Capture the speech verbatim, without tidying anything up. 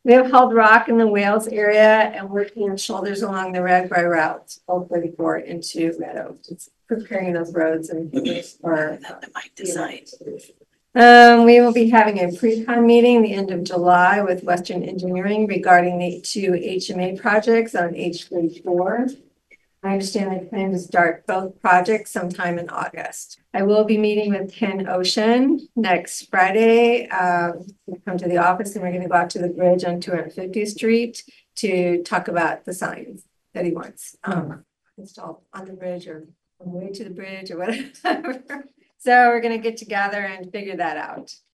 We have hauled rock in the Wales area and working on shoulders along the Ragbri route, Old thirty-four into Red Oak. It's preparing those roads and for The mic design. Um, we will be having a pre-con meeting the end of July with Western Engineering regarding the two H M A projects on H thirty-four. I understand they plan to start both projects sometime in August. I will be meeting with Ken Ocean next Friday. Um, we'll come to the office and we're gonna go out to the bridge on two hundred fiftieth Street to talk about the signs that he wants um installed on the bridge or on the way to the bridge or whatever. So we're gonna get together and figure that out.